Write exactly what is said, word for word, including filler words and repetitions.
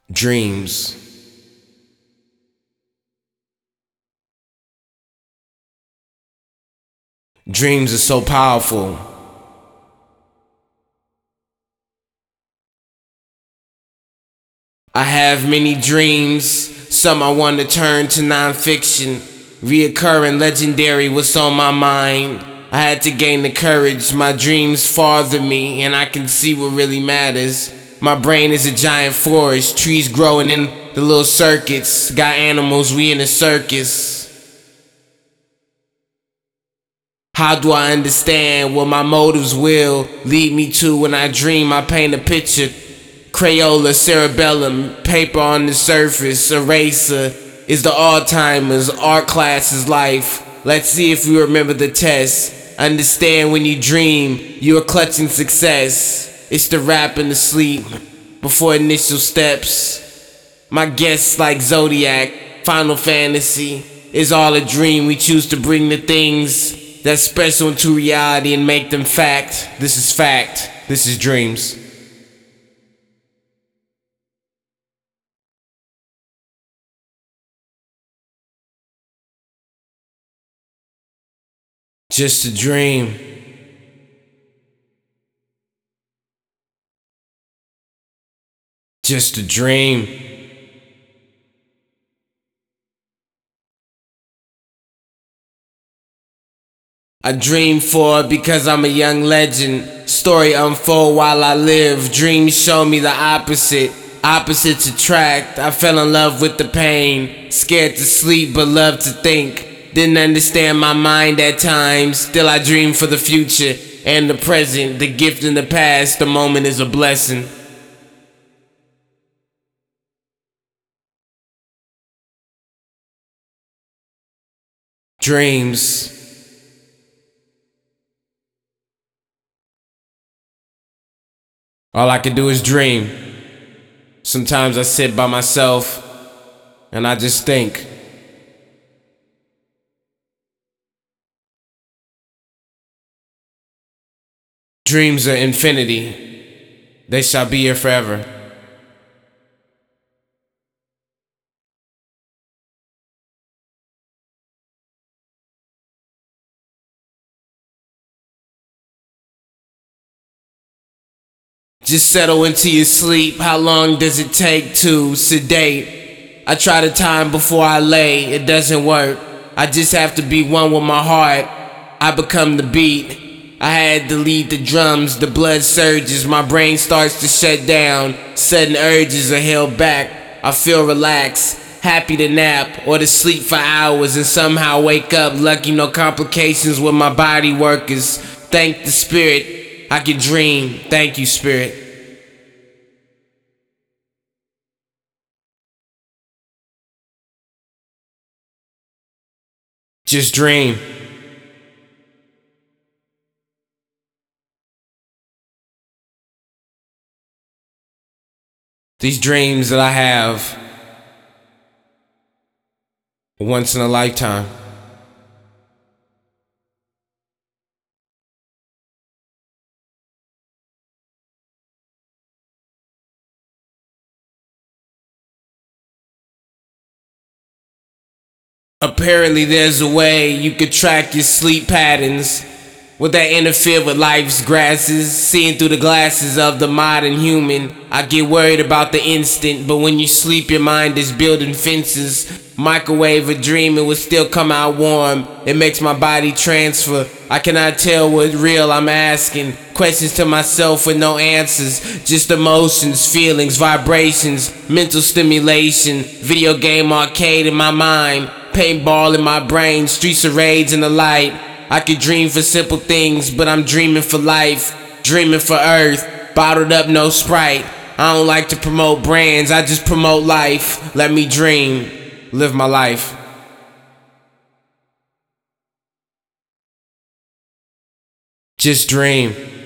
Dreams. Dreams are so powerful. I have many dreams, some I want to turn to nonfiction. Reoccurring legendary what's on my mind. I had to gain the courage, my dreams father me, and I can see what really matters. My brain is a giant forest, trees growing in the little circuits. Got animals, we in a circus. How do I understand what my motives will lead me to when I dream? I paint a picture. Crayola, cerebellum, paper on the surface, eraser is the Alzheimer's, art class is life. Let's see if you remember the test. Understand when you dream, you are clutching success. It's the rap and the sleep before initial steps. My guests like Zodiac, Final Fantasy is all a dream. We choose to bring the things that's special into reality and make them fact. This is fact. This is dreams. Just a dream. Just a dream. I dream for it because I'm a young legend. Story unfold while I live. Dreams show me the opposite. Opposites attract. I fell in love with the pain. Scared to sleep but love to think. Didn't understand my mind at times. Still I dream for the future and the present. The gift in the past. The moment is a blessing. Dreams. All I can do is dream. Sometimes I sit by myself and I just think. Dreams are infinity. They shall be here forever. Just settle into your sleep. How long does it take to sedate? I try to time before I lay. It doesn't work. I just have to be one with my heart. I become the beat. I had to lead the drums. The blood surges. My brain starts to shut down. Sudden urges are held back. I feel relaxed. Happy to nap or to sleep for hours and somehow wake up. Lucky no complications with my body workers. Thank the spirit. I can dream. Thank you, spirit. Just dream. These dreams that I have are once in a lifetime. Apparently there's a way you could track your sleep patterns. Would that interfere with life's grasses? Seeing through the glasses of the modern human, I get worried about the instant. But when you sleep, your mind is building fences. Microwave a dream, it will still come out warm. It makes my body transfer. I cannot tell what real I'm asking. Questions to myself with no answers. Just emotions, feelings, vibrations, mental stimulation. Video game arcade in my mind. Paintball in my brain, streets of rage in the light. I could dream for simple things, but I'm dreaming for life. Dreaming for earth, bottled up, no Sprite. I don't like to promote brands, I just promote life. Let me dream, live my life. Just dream.